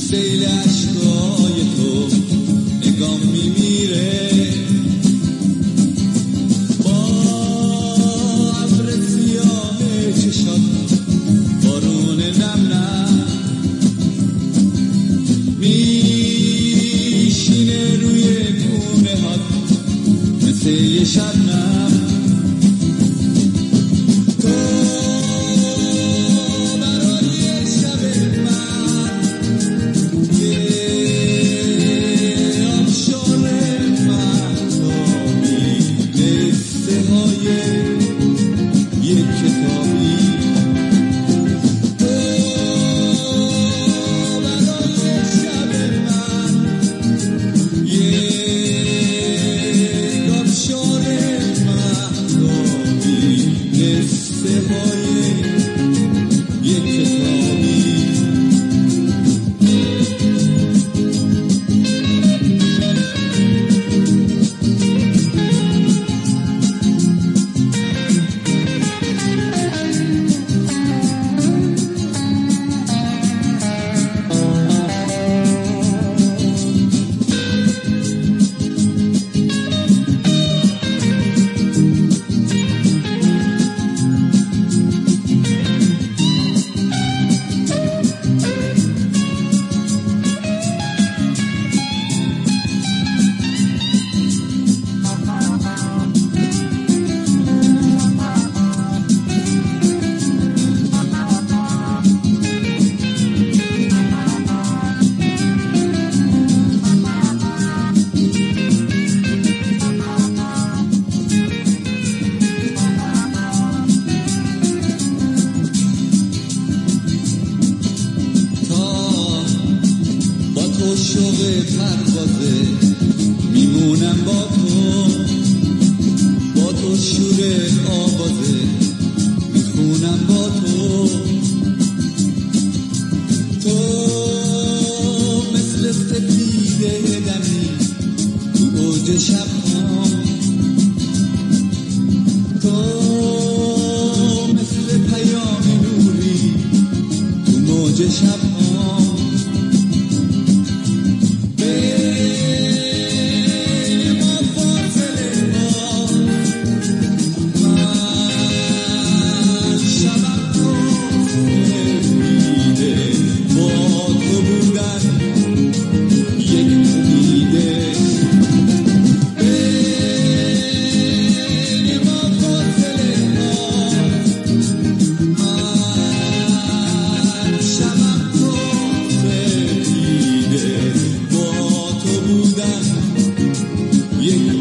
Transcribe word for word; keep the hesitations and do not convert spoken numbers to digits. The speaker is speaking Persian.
سیل عشقای تو نگام میمیره، با ابر سیاه چشات بارون نم نم میشینه روی گونه هات مثل یه شبنم. شوق پروازه میمونم با تو، با تو شور آوازه میخونم با تو. تو مثل سپیده دمی تو اوج شب‌ها، تو مثل پیام نوری تو موج شب‌ها. Yeah.